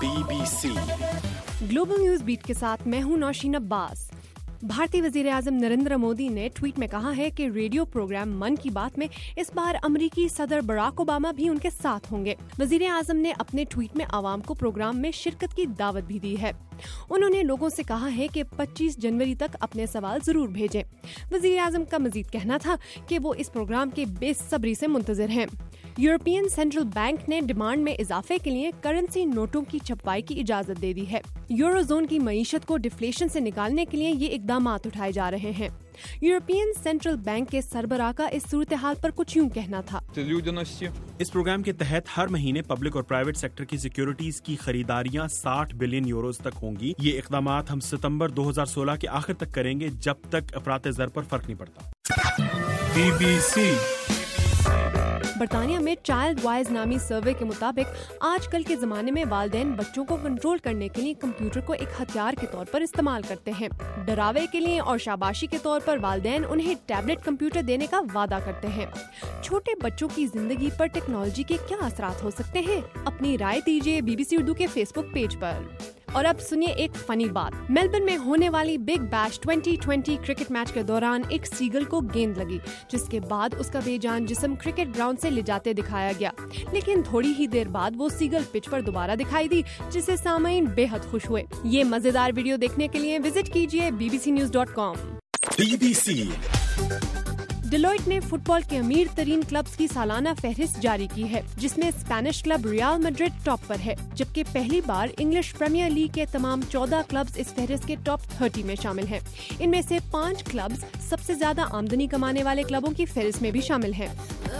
BBC global news beat के साथ मैं हूं नौशीन अब्बास। भारतीय वजीर आजम नरेंद्र मोदी ने ट्वीट में कहा है कि रेडियो प्रोग्राम मन की बात में इस बार अमेरिकी सदर बराक ओबामा भी उनके साथ होंगे। वजीर आजम ने अपने ट्वीट में आवाम को प्रोग्राम में शिरकत की दावत भी दी है। उन्होंने लोगों से कहा है कि 25 जनवरी तक अपने सवाल जरूर भेजें। वजीर आजम का मजीद कहना था कि वो इस प्रोग्राम के बेसब्री से मुंतजिर हैं। यूरोपियन सेंट्रल बैंक ने डिमांड में इजाफे के लिए करेंसी नोटों की छपवाई की इजाजत दे दी है। यूरोजोन की मईशत को डिफ्लेशन से निकालने के लिए ये इकदामात उठाए जा रहे हैं। यूरोपियन सेंट्रल बैंक के सरबराह का इस सूरत हाल पर कुछ यूं कहना था। इस प्रोग्राम के तहत हर महीने पब्लिक और प्राइवेट सेक्टर की सिक्योरिटीज की खरीदारियां 60 बिलियन यूरोज तक होंगी। ये इकदामात हम सितंबर 2016 के आखिर तक करेंगे, जब तक अफरात ज़र पर फर्क नहीं पड़ता। BBC बरतानिया में चाइल्ड वाइज नामी सर्वे के मुताबिक आजकल के जमाने में वालिदैन बच्चों को कंट्रोल करने के लिए कंप्यूटर को एक हथियार के तौर पर इस्तेमाल करते हैं। डरावे के लिए और शाबाशी के तौर पर वालिदैन उन्हें टैबलेट कंप्यूटर देने का वादा करते हैं। छोटे बच्चों की जिंदगी पर टेक्नोलॉजी के क्या असरात हो सकते हैं? अपनी राय दीजिए BBC उर्दू के फेसबुक पेज पर। और अब सुनिए एक फनी बात। मेलबर्न में होने वाली बिग बैश 2020 क्रिकेट मैच के दौरान एक सीगल को गेंद लगी, जिसके बाद उसका बेजान जिस्म क्रिकेट ग्राउंड से ले जाते दिखाया गया। लेकिन थोड़ी ही देर बाद वो सीगल पिच पर दोबारा दिखाई दी, जिससे सामाईन बेहद खुश हुए। ये मजेदार वीडियो देखने के लिए विजिट कीजिए bbcnews.com। BBC डेलॉयट ने फुटबॉल के अमीर तरीन क्लब्स की सालाना फहरिस्त जारी की है, जिसमें Spanish club Real Madrid top पर है, जबकि पहली बार इंग्लिश प्रीमियर लीग के तमाम 14 क्लब्स इस फहरिस्त के टॉप 30 में शामिल हैं। इनमें से 5 क्लब्स सबसे ज्यादा आमदनी कमाने वाले क्लबों की फहरिस्त में भी शामिल हैं।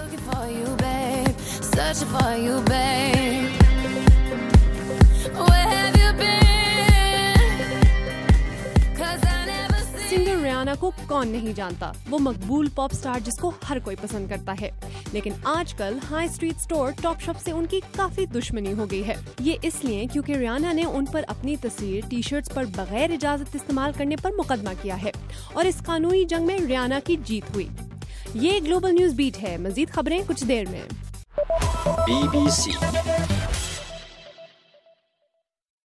सिंगर रियाना को कौन नहीं जानता, वो मकबूल पॉप स्टार जिसको हर कोई पसंद करता है। लेकिन आजकल high street store Topshop से उनकी काफी दुश्मनी हो गई है। ये इसलिए क्योंकि रियाना ने उन पर अपनी तस्वीर टी शर्ट्स पर बगैर इजाजत इस्तेमाल करने पर मुकदमा किया है और इस कानूनी जंग में रियाना की जीत हुई। ये ग्लोबल न्यूज बीट है। मजीद खबरें कुछ देर में। BBC